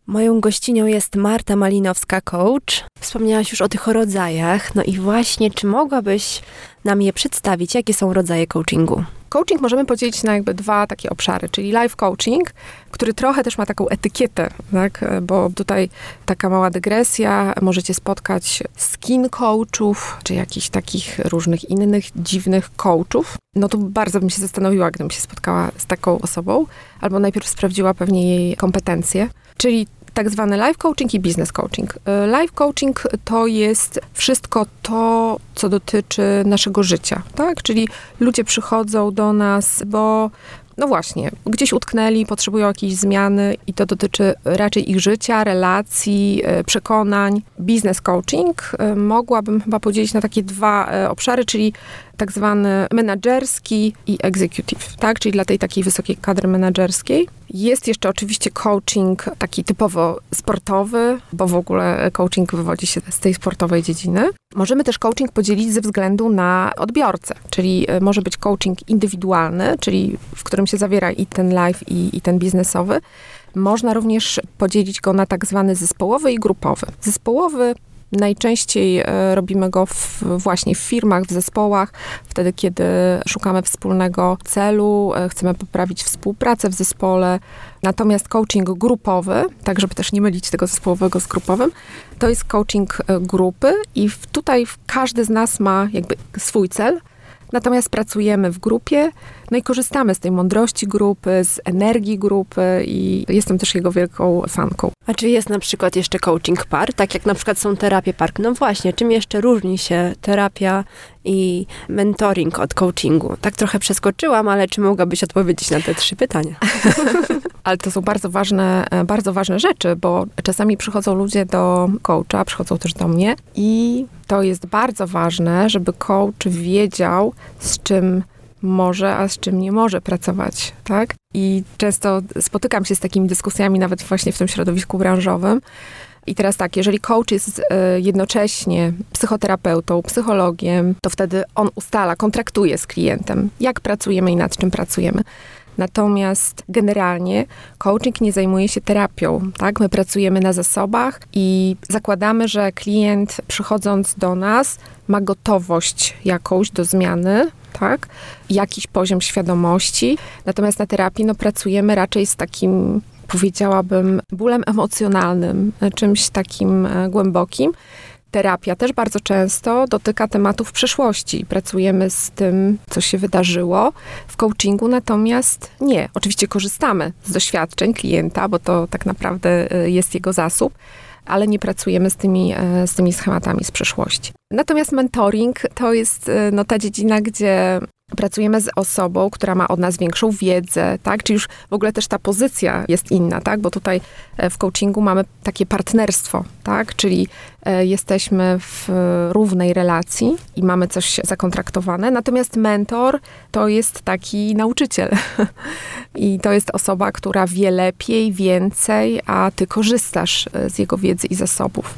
Moją gościnią jest Marta Malinowska, coach. Wspomniałaś już o tych rodzajach. No i właśnie, czy mogłabyś nam je przedstawić? Jakie są rodzaje coachingu? Coaching możemy podzielić na jakby dwa takie obszary, czyli life coaching, który trochę też ma taką etykietę, tak? Bo tutaj taka mała dygresja, możecie spotkać skin coachów, czy jakichś takich różnych innych dziwnych coachów. No to bardzo bym się zastanowiła, gdybym się spotkała z taką osobą, albo najpierw sprawdziła pewnie jej kompetencje, czyli tak zwany life coaching i business coaching. Life coaching to jest wszystko to, co dotyczy naszego życia, tak? Czyli ludzie przychodzą do nas, bo no właśnie, gdzieś utknęli, potrzebują jakiejś zmiany i to dotyczy raczej ich życia, relacji, przekonań. Business coaching mogłabym chyba podzielić na takie dwa obszary, czyli tak zwany menedżerski i executive, tak? Czyli dla tej takiej wysokiej kadry menedżerskiej. Jest jeszcze oczywiście coaching taki typowo sportowy, bo w ogóle coaching wywodzi się z tej sportowej dziedziny. Możemy też coaching podzielić ze względu na odbiorcę, czyli może być coaching indywidualny, czyli w którym się zawiera i ten live, i ten biznesowy. Można również podzielić go na tak zwany zespołowy i grupowy. Zespołowy najczęściej robimy go właśnie w firmach, w zespołach, wtedy kiedy szukamy wspólnego celu, chcemy poprawić współpracę w zespole. Natomiast coaching grupowy, tak żeby też nie mylić tego zespołowego z grupowym, to jest coaching grupy i tutaj każdy z nas ma jakby swój cel. Natomiast pracujemy w grupie, no i korzystamy z tej mądrości grupy, z energii grupy i jestem też jego wielką fanką. A czy jest na przykład jeszcze coaching par, tak jak na przykład są terapie par? No właśnie, czym jeszcze różni się terapia i mentoring od coachingu? Tak trochę przeskoczyłam, ale czy mogłabyś odpowiedzieć na te 3 pytania? Ale to są bardzo ważne rzeczy, bo czasami przychodzą ludzie do coacha, przychodzą też do mnie i to jest bardzo ważne, żeby coach wiedział, z czym może, a z czym nie może pracować, tak? I często spotykam się z takimi dyskusjami nawet właśnie w tym środowisku branżowym. I teraz tak, jeżeli coach jest jednocześnie psychoterapeutą, psychologiem, to wtedy on ustala, kontraktuje z klientem, jak pracujemy i nad czym pracujemy. Natomiast generalnie coaching nie zajmuje się terapią, tak? My pracujemy na zasobach i zakładamy, że klient przychodząc do nas ma gotowość jakąś do zmiany, tak? Jakiś poziom świadomości. Natomiast na terapii pracujemy raczej z takim, powiedziałabym, bólem emocjonalnym, czymś takim głębokim. Terapia też bardzo często dotyka tematów przeszłości. Pracujemy z tym, co się wydarzyło w coachingu, natomiast nie. Oczywiście korzystamy z doświadczeń klienta, bo to tak naprawdę jest jego zasób, ale nie pracujemy z tymi schematami z przeszłości. Natomiast mentoring to jest ta dziedzina, gdzie pracujemy z osobą, która ma od nas większą wiedzę, tak? Czyli już w ogóle też ta pozycja jest inna, tak? Bo tutaj w coachingu mamy takie partnerstwo, tak? Czyli jesteśmy w równej relacji i mamy coś zakontraktowane. Natomiast mentor to jest taki nauczyciel. I to jest osoba, która wie lepiej, więcej, a ty korzystasz z jego wiedzy i zasobów.